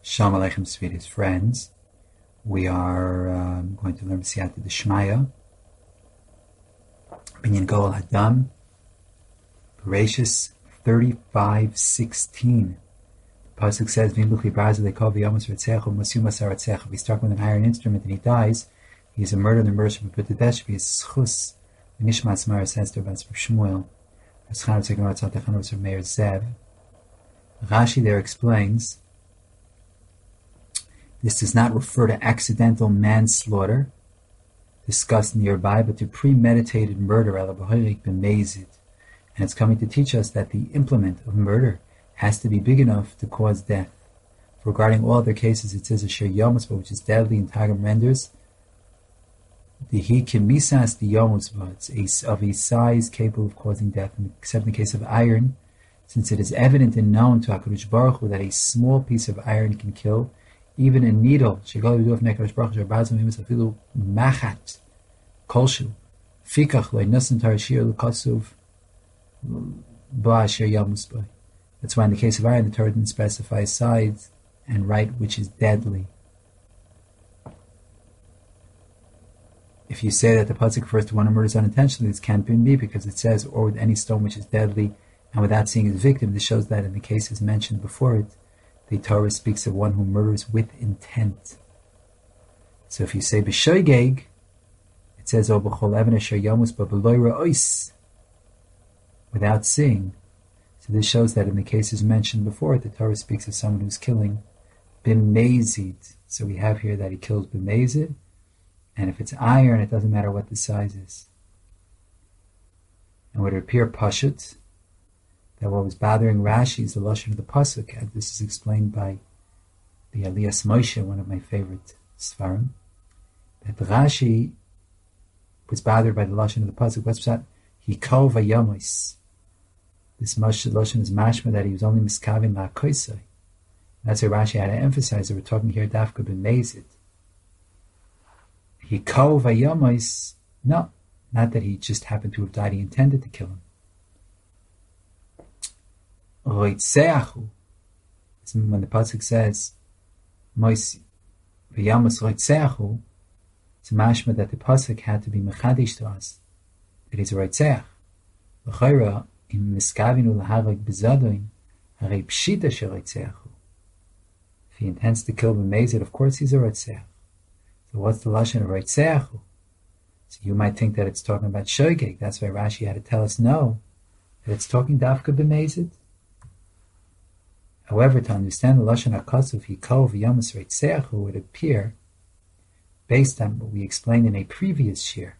Shalom Aleichem, sweetest friends. We are going to learn Siyata D'Shmaya, Binyan Goel Hadam, Bereshis 35:16. The pasuk says, "V'imbuchli b'razil lekov v'yomus v'tzechu masumas haratzechu." If he struck with an iron instrument and he dies, he is a murder. The murder should be put to death. Should be a schus. V'nishmas Mara says to Rabbi Shmuel, Meir Zev. Rashi there explains, this does not refer to accidental manslaughter discussed nearby, but to premeditated murder, and it's coming to teach us that the implement of murder has to be big enough to cause death. For regarding all other cases, it says asher yomusba, which is deadly, and Targum renders the he kimisas the yomusba, it's of a size capable of causing death, except in the case of iron, since it is evident and known to HaKadosh Baruch Hu that a small piece of iron can kill. Even a needle, machat kolshu, fikach lo'inasan tarashir l'kasuv ba'asher yamusbay. That's why in the case of iron, the Torah didn't specify size and right which is deadly. If you say that the pasuk refers to one who murders unintentionally, this can't be because it says, or with any stone which is deadly, and without seeing his victim. This shows that in the cases mentioned before it, the Torah speaks of one who murders with intent. So if you say b'shoigeg, it says o b'chol even asher yamus b'beloy ra'os, without seeing. So this shows that in the cases mentioned before, the Torah speaks of someone who's killing b'mezid. So we have here that he kills b'mezid, and if it's iron, it doesn't matter what the size is. And would it appear pashut that what was bothering Rashi is the lashon of the pasuk, and this is explained by the Elias Moshe, one of my favorite svarim, that Rashi was bothered by the lashon of the pasuk. What's that? He kol vayomis. This lashon is mashma that he was only miskavin la'akoisai. That's why Rashi had to emphasize that we're talking here dafka b'mezid. He kol vayomis. No, not that he just happened to have died. He intended to kill him. Roitzeachu. When the pasuk says Mois v'yamas roitzeachu, it's a mashma that the pasuk had to be mechadish to us that he's a roitzeach. L'chayra im miskavinu laharag b'zadoin harei pshita sheroitzeachu. If he intends to kill b'mezid, of course he's a roitzeach. So what's the lashon of roitzeachu? So you might think that it's talking about shogeg. That's why Rashi had to tell us no, that it's talking dafka b'mezid. However, to understand the lashon hakasuv hikol v'yamas reitzeachu would appear, based on what we explained in a previous shir,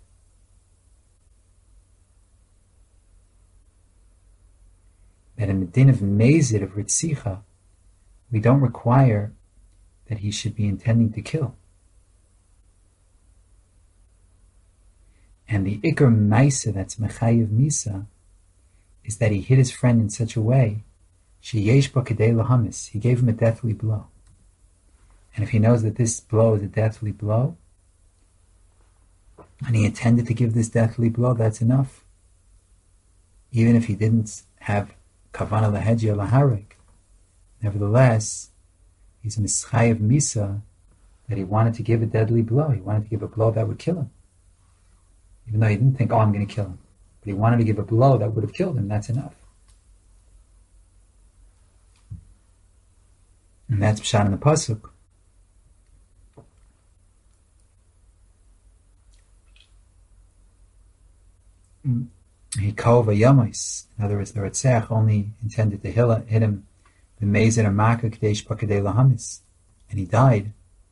that in the din of mezid of ritzicha, we don't require that he should be intending to kill. And the ikar maisa that's mechayiv misa is that he hit his friend in such a way he gave him a deathly blow. And if he knows that this blow is a deathly blow, and he intended to give this deathly blow, that's enough. Even if he didn't have kavana laheji or laharek, nevertheless, he's mischayev misa that he wanted to give a deadly blow. He wanted to give a blow that would kill him. Even though he didn't think, I'm going to kill him. But he wanted to give a blow that would have killed him. That's enough. And that's pshat in the pasuk. He kol vayomis. In other words, the Ratzach only intended to hit him the mezid amaka kadesh pakadei lahamis, and he died.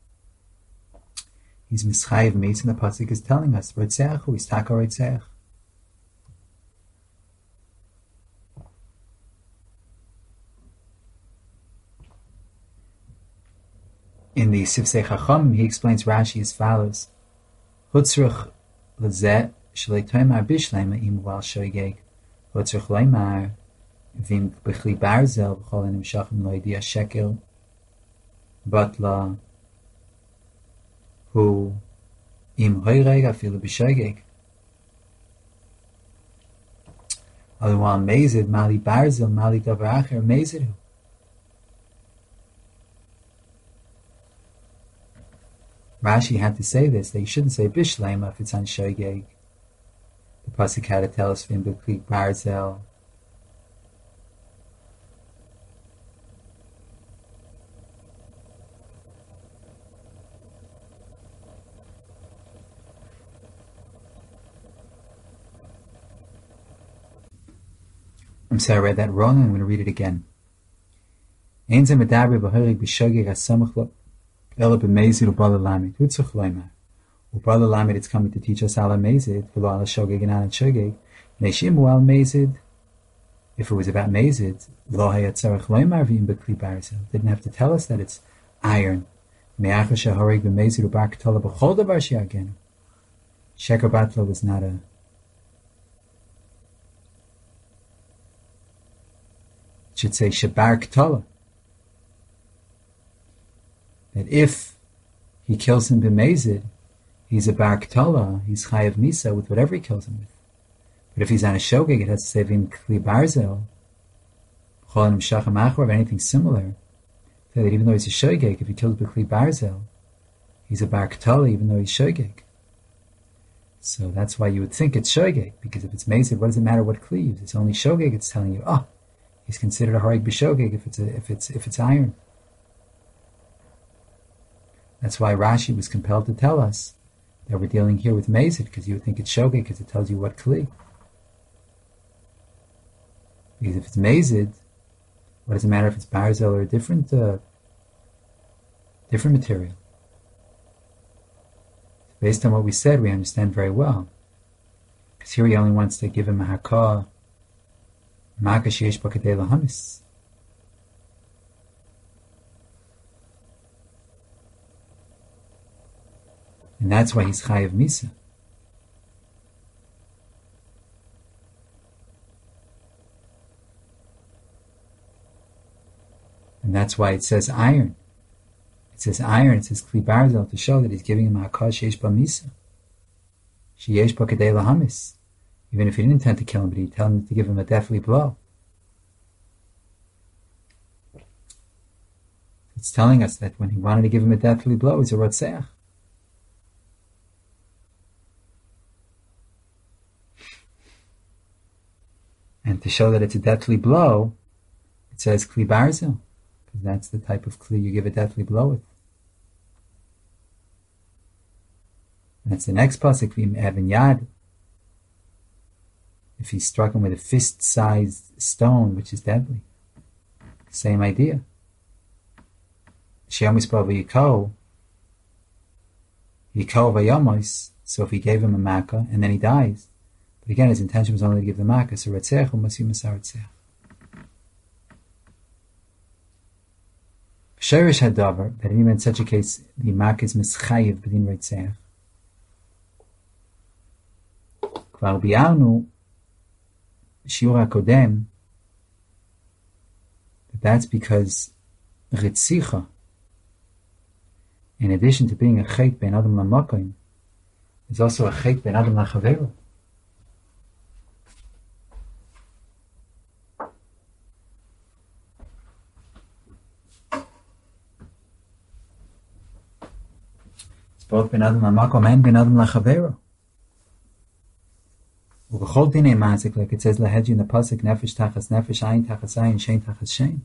He's mischayev meitz, and the pasuk is telling us Ratzach who is taka Ratzach. In the Sifsei Chacham, he explains Rashi as follows: Hutzruch lezeh shlei toimar bishleima im wal shoigeg. Hutzruch leimar vim b'chli barzel b'chol enim shachim loidi shekel batla hu im hoyreg afilu b'shoigeg. Otherwise, mezid mali barzel mali davar acher mezidu. Rashi had to say this, that you shouldn't say Bishlema if it's on Shogeg. The Pasuk had to tell us Vim B'Kli Barzel. I'm sorry, I read that wrong. I'm going to read it again. Ein ze medaber b'horig b'shogeg asamach lo ela b'mezid u'bala lamid. Hutzach loymar. U'bala lamid, it's coming to teach us ala mezid, v'lo ala shogeg and ala shogeg. Neshimu al mezid. If it was about mezid, lo hayat tzarech loymar v'im b'kli barzel. Didn't have to tell us that it's iron. Me'acha shehorig b'mezid u'bar k'tola b'chol davar she'agenu. Sheker batla was not a... It should say shabar k'tola. That if he kills him b'mezid, he's a bar k'tola, he's chayav misa with whatever he kills him with. But if he's on a shogeg, it has to say v'im kli barzel, cholim shacham achor, anything similar. So that even though he's a shogeg, if he kills b'kli barzel, he's a bar k'tola even though he's shogeg. So that's why you would think it's shogeg, because if it's mezid, what does it matter what kli uses? It's only shogeg. It's telling you, he's considered a harig b'shogeg if it's iron. That's why Rashi was compelled to tell us that we're dealing here with mezid, because you would think it's shogeg because it tells you what kli. Because if it's mezid, what does it matter if it's barzel or a different material? Based on what we said, we understand very well. Because here he only wants to give him a hakah, maka sheyesh ba kedei lahamis. And that's why he's chayav misa. And that's why it says iron. It says iron, it says kli barzel, to show that he's giving him a hakah sheyesh ba misa. Sheyesh ba kedei lahamis. Even if he didn't intend to kill him, but he told him to give him a deathly blow. It's telling us that when he wanted to give him a deathly blow, he's a rotzeach. And to show that it's a deathly blow, it says kli barzel, because that's the type of kli you give a deathly blow with. That's the next pasuk, v'im even yad. If he struck him with a fist-sized stone, which is deadly. Same idea. She'amis b'avayiko, yiko v'yamos, so if he gave him a makkah, and then he dies. But again, his intention was only to give the makkah, so retzech u'masim asar. Shirish hadavar, that even in such a case, the makkah is mischayiv b'din retzech. Kvar bi'arnu, Shiur HaKodem, that's because Ritzicha, in addition to being a chet ben Adam lamakom, is also a chet ben Adam lachaveru. It's both ben Adam lamakom and ben Adam lachaveru. Ubechol dinei mazik, like it says lahedji in the pasuk, nefesh tachas nefesh, ayin tachas ayin, shein tachas shein.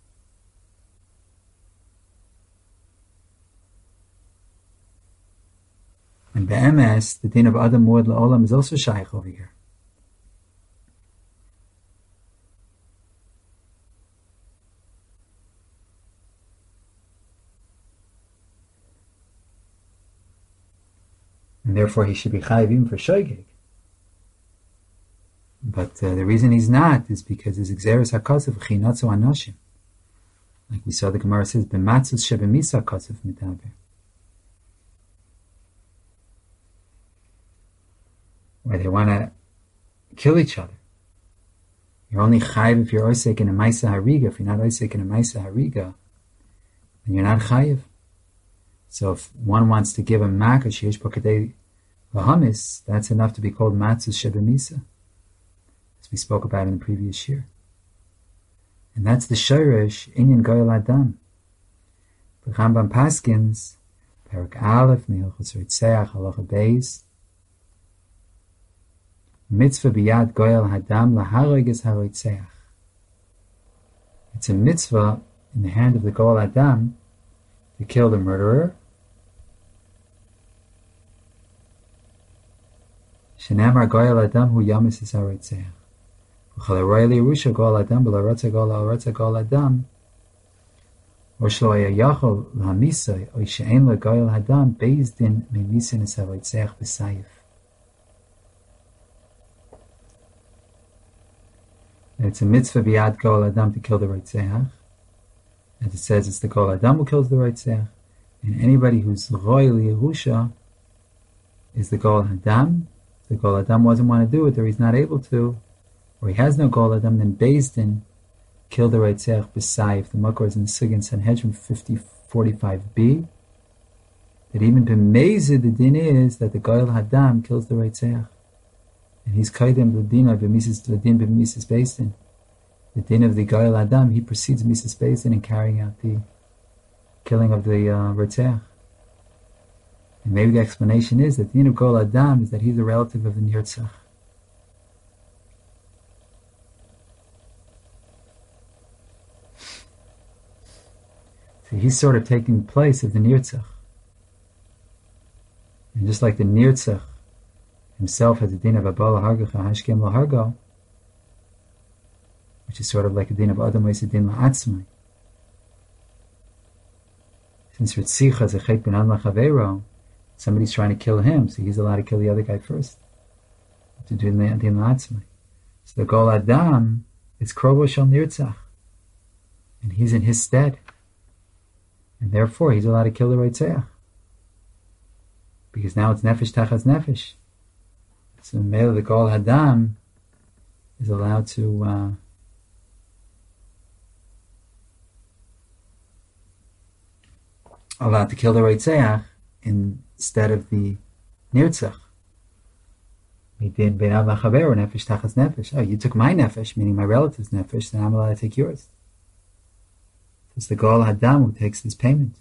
And be'emes, the din of Adam Muad La'olam is also shaykh over here. And therefore he should be chayvim for shoygeg. But the reason he's not is because his exeris hakasav chinatzu anoshim. Like we saw the Gemara says, b'matzus shebemisa hakasav mitaber. Where they want to kill each other. You're only chayiv if you're osek in a maisa hariga. If you're not osek in a maisa hariga, then you're not chayiv. So if one wants to give a makkah sheyesh bo kedei lahamis, that's enough to be called matzus shebemisa, as we spoke about in the previous year. And that's the shirish inyan goyal adam. The Rambam paskins, Perak Aleph, Mehilchos Ritzeach, Halacha Beis. Mitzvah biyad goyal hadam lahareg es haritzeach. It's a mitzvah in the hand of the goyal hadam to kill the murderer. Shenamar goyal hadam hu yamis es haritzeach. V'chol aroi lirusha goyal hadam b'laratza goyal hadam. Or shlo yachol l'hamisai or she'en la goyal hadam beis din memisin es haritzeach b'sayif. It's a mitzvah biyad goel adam to kill the Reitzeach. As it says, it's the goel adam who kills the Reitzeach. And anybody who's roy liyerusha is the goel adam. If the goel adam doesn't want to do it, or he's not able to, or he has no goel adam, then Beis Din kill the Reitzeach b'sayif. The makor is in Sugin Sanhedrin 50:45b. That even b'mezid the din is that the goel adam kills the Reitzeach. And he's kaidem l'dina b'mises l'din b'mises Beis Din. The din of the goel adam, he precedes mises Beis Din in carrying out the killing of the Reitzeach. And maybe the explanation is that the din of goel adam is that he's a relative of the Nirtzach. So he's sort of taking the place of the Nirtzach. And just like the Nirtzach himself has a din of Abba Lahargacha Hashkem Lahargo, which is sort of like a din of Adam Ois a din La'atzmai. Since Ritzicha is a Chet Ben An Lachavero, somebody's trying to kill him, so he's allowed to kill the other guy first. To do din La'atzmai. So the Goel Adam is Krovo Shel Nirtzach, and he's in his stead. And therefore he's allowed to kill the Reitzeach. Because now it's Nefesh Tachas Nefesh. So the male of the Goel Hadam is allowed to kill the Reitzeach instead of the Nirtzach. Midin Ben Av Lachaver Nefesh Tachas Nefesh. Oh, you took my Nefesh, meaning my relative's Nefesh, then I'm allowed to take yours. It's the Goel Hadam who takes this payment.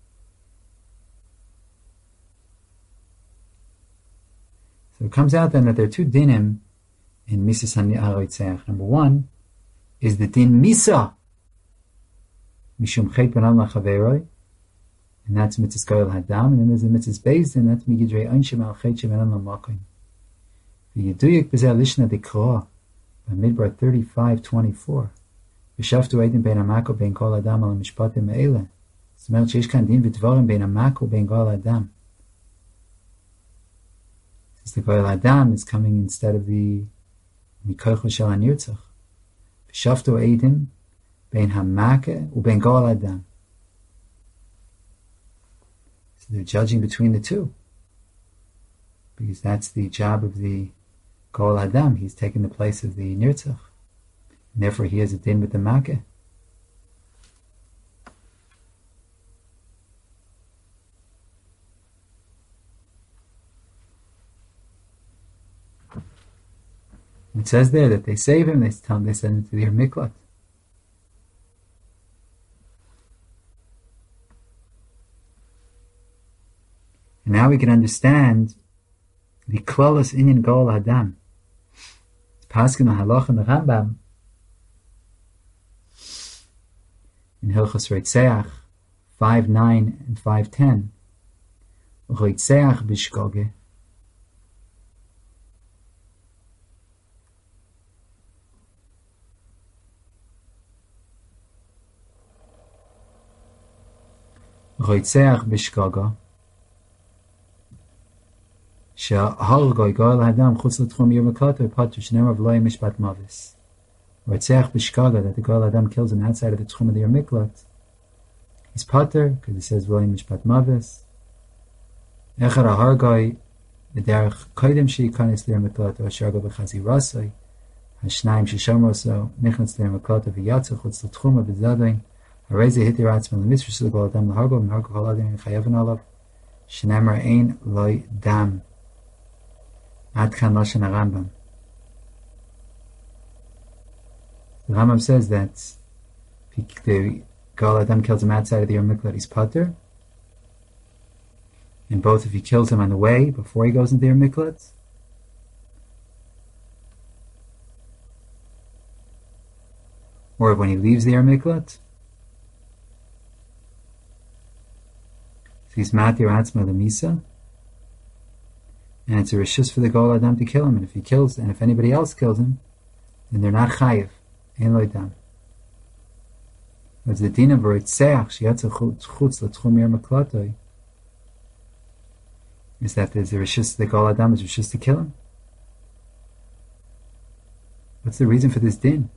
So it comes out then that there are two dinim in Misas HaRoitzeach. Number one is the din Misa, Mishum Chet Ben Am Lachaveroi, and that's Mitzvah Goel Hadam, and then there's the Mitzvah Beis Din, that's Migidrei Einshim Al Chet Shemen Am Lamakoin. V'yeduyik B'zeh Lishna Dekroa, by Midbar 35:24. V'shaftu Eidim Ben Amako Ben Goel Hadam Al Mishpatim Me'ele. זאת אומרת שיש כאן דין ודברים בין המקו ובין גואל האדם. The Goel Adam is coming instead of the Mikocho Shel HaNirtzach. V'shaftu Eidim bein Hamake ubein Goel Adam. So they're judging between the two, because that's the job of the Goel Adam. He's taken the place of the Nirtzach, and therefore he has a din with the Makeh. It says there that they save him, they tell him they send him to their miklat. And now we can understand the klolos inyan Goel Hadam. It's Paskin Halacha in the Rambam in Hilchos Reitzeach 5:9 and 5:10. Reitzeach bishkoge. Reitzeach bishkaga שהרגוי גואל האדם חוץ לתחום יום הקלטו פתר שנאמר ולא יהיה משפט מוות. Reitzeach bishkaga, that the Goel Adam kills him outside of the tchum of the Yom Miklat, he's pater because it says ולא יהיה משפט מוות. Echad הרגוי בדרך קודם שייכנס ליום הקלטו אשר הרגו בחזירסוי, השניים ששמרו אותו נכנס ליום הקלטו ויצא חוץ לתחום ובזדוין. הרי זה התיר עצמו למצווה של גואל אדם להרגו ומהרגו כל אדם חייבן עליו שנאמר אין לוי דם. עד כאן לשון הרמב"ם. The Rambam says that the Goel Adam kills him outside of the Yom Miklat, he's pater, in both if he kills him on the way before he goes into their miklat, or when he leaves the miklat. So he's matir atzma lemisa, and it's a rishus for the Goel Adam to kill him. And if he kills, and if anybody else kills him, then they're not chayiv. Ein lo dam. As the din of Roitzeach sheyatza chutz l'tchum yer miklatoi is that there's a rishus, the Goel Adam is rishus to kill him. What's the reason for this din?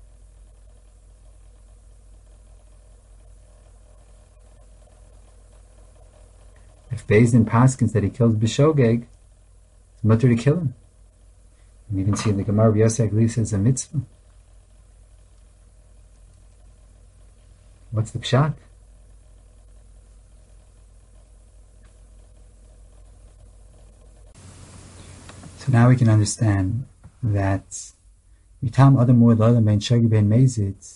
If Beis Din paskins that he kills b'shogeg, it's mutter to kill him. And even see in the Gemara, Yosef Lee says a mitzvah. What's the pshat? So now we can understand that Mitam Adam Muad L'Olam Ben Shogeg Ben Mezid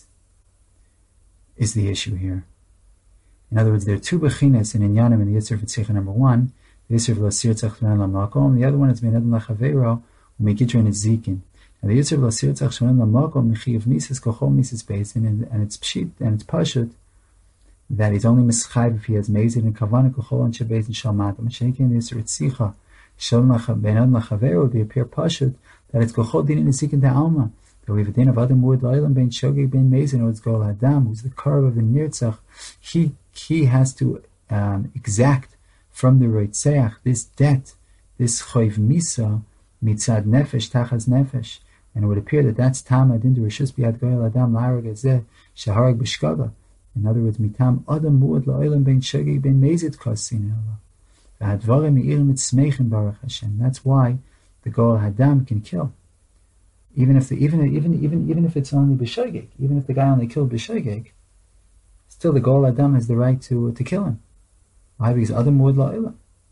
is the issue here. In other words, there are two bechinas in Inyanim in the Yisr V'tzicha number 1, the Yisr V'lasir Tzachshmanan Lamakom, the other one is Ben Adam Lachavero, Umekitra and Zikin. And the Yisr V'lasir Tzachshmanan Lamakom, Mechiv Mises, Kochol Mises Beisin, and it's Pshit, and it's Pashut, that he's only Mischayv if he has Mezid and Kavanah Kochol and Shebeisin Shalmatam. And Shekin in the Yisr V'tzicha, Ben Adam Lachavero would be appear Pashut, that it's Kochol Din and Zikin Ta'alma. That we have a din of Adam Muad L'Olam Ben Shogeg Ben Mezid, or it's Goel Adam, who's the Karv of the Nirtzach. He has to exact from the Roitzeach this debt, this Choiv Misa, Mitzad Nefesh, Tachas Nefesh. And it would appear that that's Tam Adin de Rishus Biad Goel Adam L'Harag Ezeh, Shaharag B'Shkaga. In other words, Mitam Adam Muad L'Olam Ben Shogeg Ben Mezid Kosin Ela. V'Hadvarim Me'irim Mitzmeichim Baruch Hashem. That's why the Goel Adam can kill. Even if it's only b'shogeg, even if the guy only killed b'shogeg, still the Goel Adam has the right to kill him. Why? Because Adam Muad L'Olam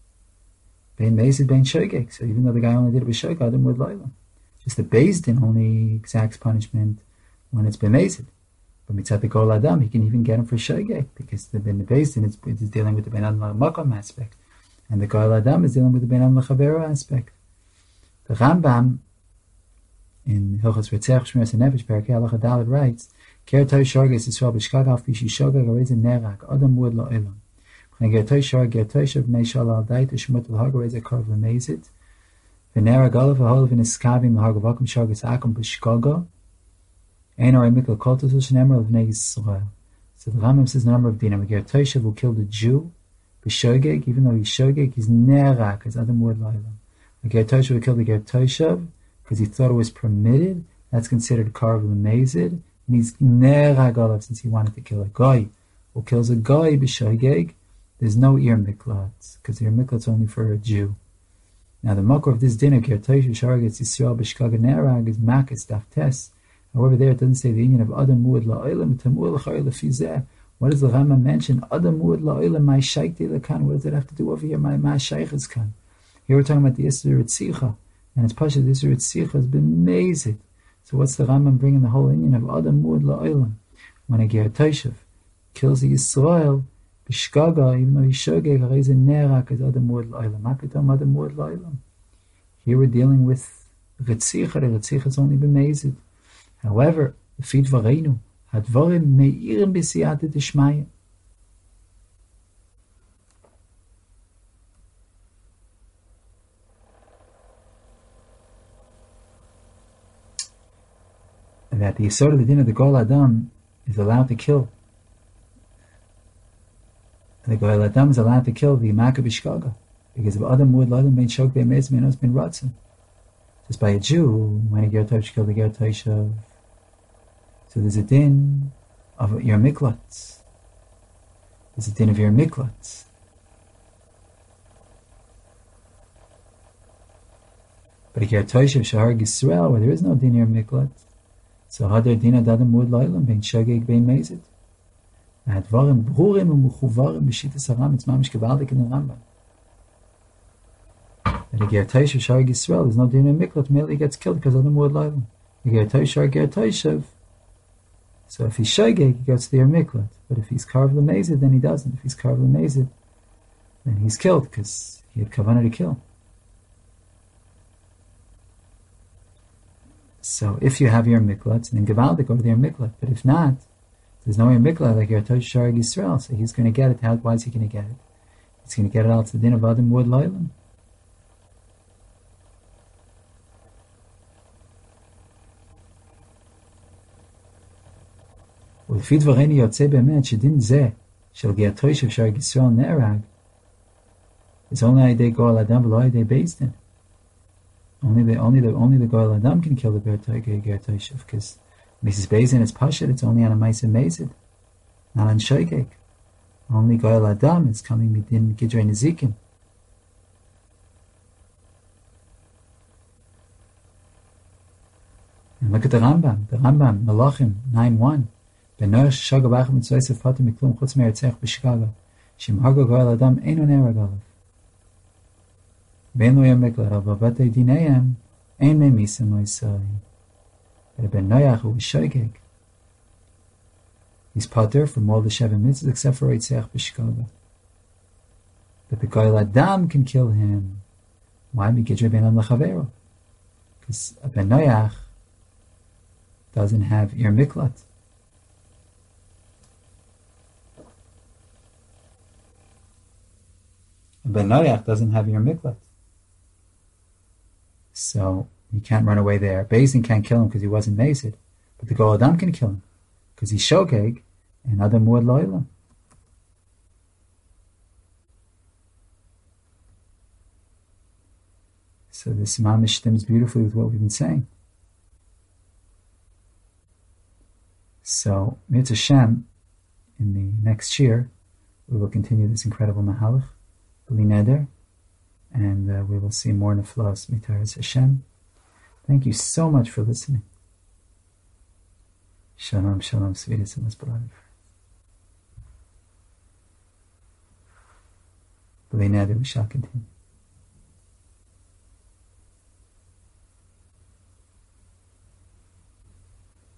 Ben Mezid Ben Shogeg. So even though the guy only did it b'shogeg, Adam Muad L'Olam. Just the Beis Din only exacts punishment when it's Ben Mezid. But mitzat the Goel Adam, he can even get him for shogeg, because the Beis Din is dealing with the Ben Adam L'Makom aspect, and the Goel Adam is dealing with the Ben Adam L'Chavero aspect. The Rambam in Hilchos Roitzeach Shmiras HaNefesh Perkei Halacha Daled writes, Ker Toy Shorges Yisrael B'Shkag Haf Bishi Shogeg Arez Nerak Adam Muad L'Olam. When Ger Toy Shor Ger Toy Shav Bnei Shal Al Dait Ushmut L'Hag Arez Karv L'Mezid V'Nerag Olav V'Hol V'Niskavim L'Hag V'Akum Shorges Akum B'Shkaga Ein Orei Mikol Koltos L'Shnemer L'Vnei Yisrael. So the Rambam says the number of dinam. Ger Toy Shav will kill the Jew B'Shogeg, even though he's Shogeg, he's Nerak as Adam Muad L'Olam. Ger Toy Shav will kill the Ger Toy Shav because he thought it was permitted. That's considered Karv L'Mezid, and he's Nerag Olav since he wanted to kill a guy. Who kills a guy b'shogeg, there's no ear miklat, because the ear miklat's only for a Jew. Now the makor of this dinner, Kertosh Shargets Yisrael B'Shkag Nerag, is Makis Daf Tes. However, there it doesn't say the union of Adam Muad L'Olam Tamul L'Chari L'Fizeh. What does the Rambam mention? Adam Muad L'Olam My Shaykti L'Kan. What does it have to do over here? My Shaykh's Kan. Here we're talking about the Yisra Ritzicha. And it's Pasha, this Ritzicha has been amazing. So what's the Rambam bringing the whole union of Adam Muad L'Olam? When a Ger Toshav kills a Yisrael, B'Shkaga, even though he's Shogeg, Harez Nerak is Adam Muad L'Olam. Mapitom Adam Muad L'Olam. Here we're dealing with Ritzicha. The Ritzicha has only been amazing. However, the Fid Vareinu, Hadvarim Me'irim B'Siyata D'Shmaya. That the Yisod of the din of the Goel Adam is allowed to kill. And the Goel Adam is allowed to kill the Makah B'Shkaga, because if Adam Muad L'Olam Ben Shogeg Ben Mezid Menos Ben Ratzon, just by a Jew, when a Ger Toshav killed the Ger Toshav. So there's a din of your miklat. There's a din of your miklat. But a Ger Toshav Shaharag Yisrael, where there is no din your miklat, so Hadar Dina Adam Muad L'Olam Ben Shogeg Ben Mezid. Advarim Brurim U'Mechuvarim B'Shitas Haram. It's mamish gevaldik in the Rambam. That a Ger Toshav Shaharag Yisrael, there's no din in miklat. Merely gets killed because Adam Muad L'Olam. A Ger Toshav Ger Toshav. So if he's Shogeg, he goes to the miklat. But if he's Karv L'Mezid, then he doesn't. If he's Karv L'Mezid, then he's killed because he had kavanah to kill. So if you have your miklat, then Gavaldik over there miklat. But if not, there's no your miklat like your Tosh Sharag Yisrael. So he's going to get it. Why is he going to get it? He's going to get it out to the din of Adam Wood Loilam. ולפי דברינו יוצא באמת שדין זה של גייתו של שרג ישראל נהרג is only על ידי גואל אדם ולא על ידי בייס דין. Only the Goel Adam can kill the Ger Toishev, because Mrs. Bezin is Pashat, it's only on a Maisa Mezid, not on Shoigeg. Only Goel Adam is coming within Gidrei Nezikin. And look at the Rambam, Malachim 9:1. Benoach Shaga Bach Mitzvah Pater Miklum Chutz Me'erzech B'Shkaga. Shim Hago Goel Adam Eino Nerag Alav. Ben lo yamekla aber batay dinayam ein me misem loisai. Ben noyach hu shoygeg. He's pater from all the Sheva mitzvahs except for Eitzach b'shkaga. But the Goel Adam can kill him. Why? Because Ben Am Lechavero. Because Ben Noyach doesn't have Ir Miklat. Ben Noyach doesn't have Ir Miklat. So he can't run away there. Bezin can't kill him because he wasn't mazed, but the Goel Adam can kill him because he's shogeg and Adam Muad Loilam. So this mamish stems beautifully with what we've been saying. So Mitzvah Shem, in the next year, we will continue this incredible mahalach, B'li Neder. And we will see more neflos mitaras Hashem. Thank you so much for listening. Shalom, shalom, sweetest and most beloved. B'li Neder, we shall continue.